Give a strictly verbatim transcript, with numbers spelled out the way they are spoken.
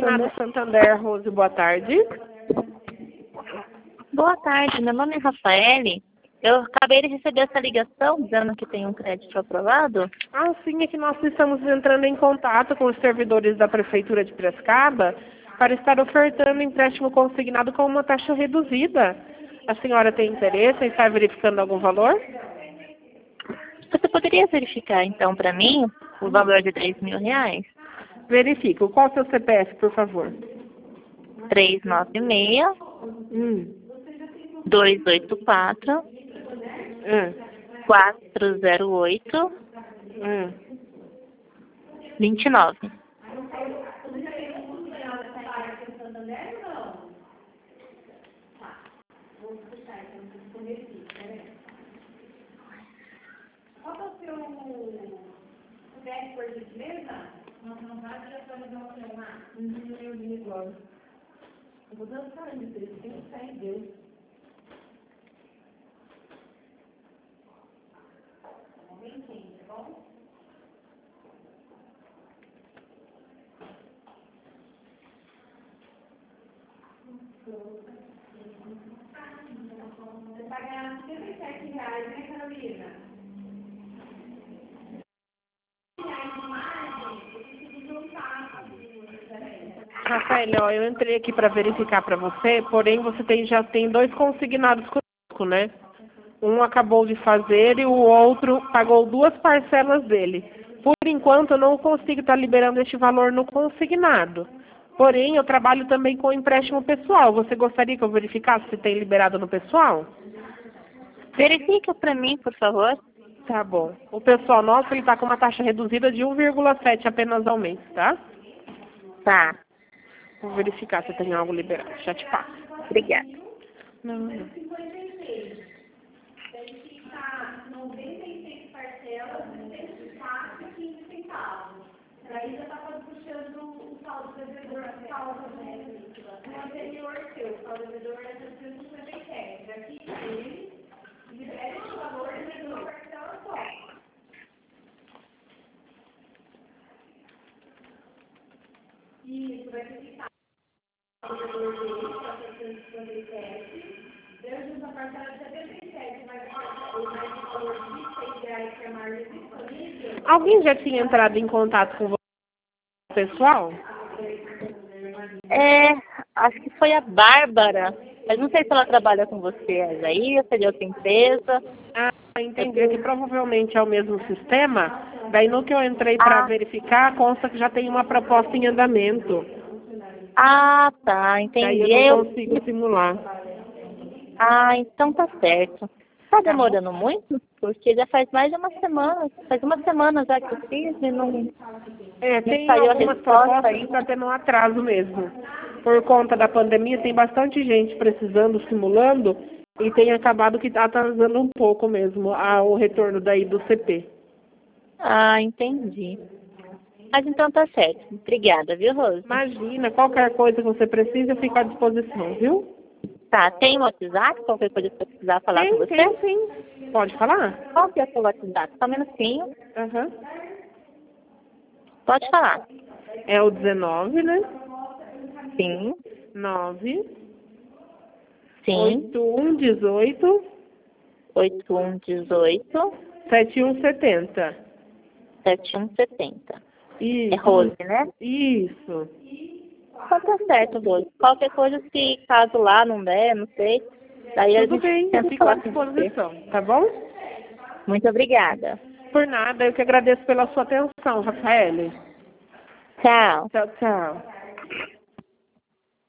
Consignado Santander, Rose, boa tarde. Boa tarde, meu nome é Rafaele. Eu acabei de receber essa ligação dizendo que tem um crédito aprovado. Ah, sim, é que nós estamos entrando em contato com os servidores da Prefeitura de Piracicaba para estar ofertando empréstimo consignado com uma taxa reduzida. A senhora tem interesse em estar verificando algum valor? Você poderia verificar, então, para mim, o valor de dez mil reais? Verifico. Qual é o seu C P F, por favor? três nove seis, Hum. dois oito quatro, Hum. quatro zero oito, Hum. vinte e nove. Qual é o seu C P F, por gentileza? Não, não vai já fazer uma chamada. Não, eu vi agora. Eu vou dançar ainda, tem que pensar em Deus. Um momentinho, tá bom? Você paga setenta e sete reais, né, Carolina? Rafael, ó, eu entrei aqui para verificar para você, porém você tem, já tem dois consignados conosco, né? Um acabou de fazer e o outro pagou duas parcelas dele. Por enquanto, eu não consigo estar liberando este valor no consignado. Porém, eu trabalho também com empréstimo pessoal. Você gostaria que eu verificasse se tem liberado no pessoal? Verifica para mim, por favor. Tá bom. O pessoal nosso, ele está com uma taxa reduzida de um vírgula sete apenas ao mês, tá? Tá. Vou verificar se tem algo liberado. Já te passo. Obrigada. Não, não. Deve ficar noventa e seis parcelas, cento e quatro e quinze centavos. Daí já estava puxando o saldo devedor, a saldo, né? O anterior seu, o saldo devedor era setecentos e cinquenta e sete. Daqui ele libera esse valor de uma parcela só. Isso, vai ficar o devedor dele, que é setecentos e cinquenta e sete. Deu junto a parcela de setenta e sete, mas o mais de valor de vinte e seis reais que é mais disponível. Alguém já tinha entrado em contato com você, pessoal? É, acho que foi a Bárbara. Mas não sei se ela trabalha com você aí, ou se é de outra empresa. Ah, entendi. Que provavelmente é o mesmo sistema. Daí no que eu entrei para Ah. verificar, consta que já tem uma proposta em andamento. Ah, tá, Daí entendi. eu não Eu... consigo simular. Ah, então tá certo. Tá demorando muito? Porque já faz mais de uma semana. Faz uma semana já que eu fiz e não, É, não tem saiu a algumas resposta propostas que ainda. está tendo um atraso mesmo. Por conta da pandemia, tem bastante gente precisando, simulando, e tem acabado que está atrasando um pouco mesmo a, o retorno daí do C P. Ah, entendi. Mas então tá certo. Obrigada, viu, Rose? Imagina, qualquer coisa que você precisa, eu fico à disposição, viu? Tá, tem o WhatsApp? Qualquer coisa que eu precisar falar com Tem, você? tem, sim. Pode falar? Qual que é o seu WhatsApp? Só um minutinho. Aham. Pode falar. É o dezenove, né? Sim, nove, sim. oito um dezoito, oito um dezoito, sete um setenta. sete um setenta. Isso. É Rose, né? Isso. Então tá certo, Rose. Qualquer coisa, se caso lá não der, não sei, daí a Tudo gente bem, eu tenta fico à falar com você. disposição, tá bom? Muito obrigada. Por nada, eu que agradeço pela sua atenção, Rafael. Tchau. Tchau, tchau.